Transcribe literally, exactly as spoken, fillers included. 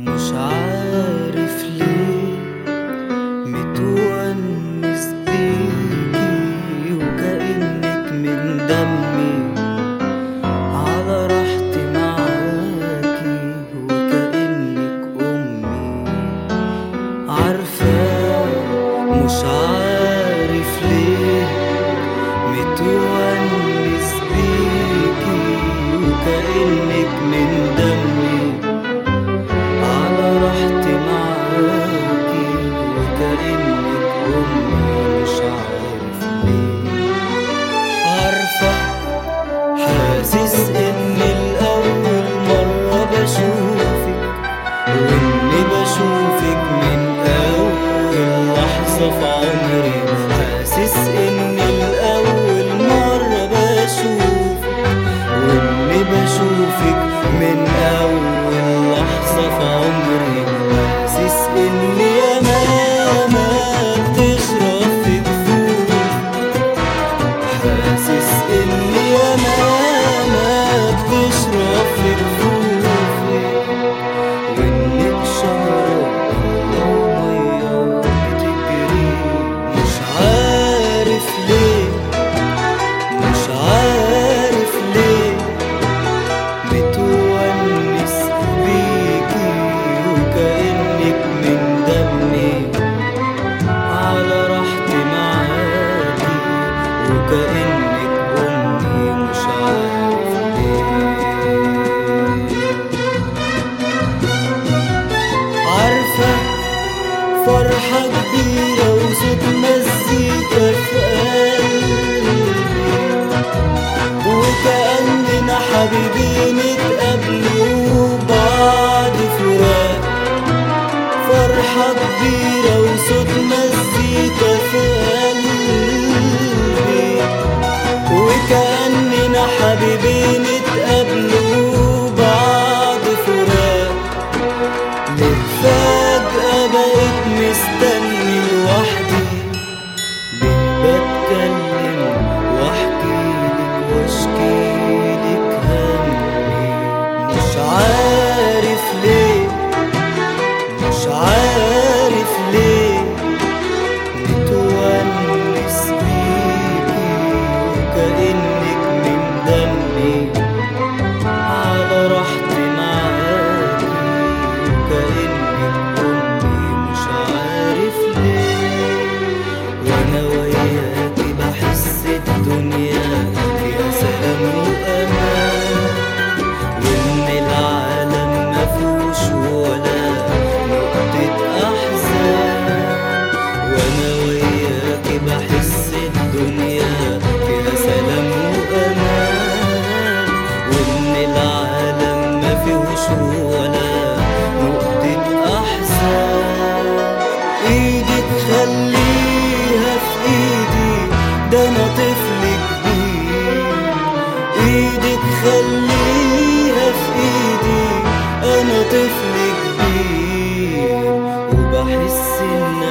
مش عارف ليه متونس بيكي وكأنك من دمي، على راحتي معاكي وكأنك أمي. عارفة مش عارف ليه متونس بيكي وكأنك من دمي، على راحتي معاكي وكأنك أمي. مش عارف ليه. عارفة حاسس إني الأول مرة بشوفك، وإني بشوفك من أول لحظة في عمري. حاسس إني الأول مرة بشوفك، وإني بشوفك من أول لحظة في عمري. حاسس إني يمامة بتشرب في كفوفي، حاسس إني يمامة بتشرب في كفوفي، وإنك شرب ومية بتجري. مش عارف ليه مش عارف ليه متونس بيكي وكأنك من دمي، على راحتي معاكي وكأنك أمي. مش عارف ليه. عارفة فرحة كبيرة وصوت مزيكا في قلبي، وكأننا حبيبين اتقابلوا بعد فراق. فرحة كبيرة وصوت مزيكا في قلبي، وكأننا حبيبين اتقابلوا بعد فراق. ليه فجأة بقيت مستني لوحدي؟ ليه بتكلم واحكيلك واشكيلك همي؟ مش عارف ليه مش عارف ليه متونس بيكي وكأنك من دمي، على راحتي معاكي وكأنك أمي. مش عارف ليه. وأنا وياكي بحس الدنيا فيها سلام وأمان، وإن العالم مفهوش ولا نقطة أحزان. وأنا وياكي بحس الدنيا فيها سلام وأمان، وإن العالم مفيهوش ولا نقطة أحزان. إيدك خليها في إيدي، ده أنا طفل كبير. إيدك خليها في إيدي، أنا طفل كبير. وبحس إن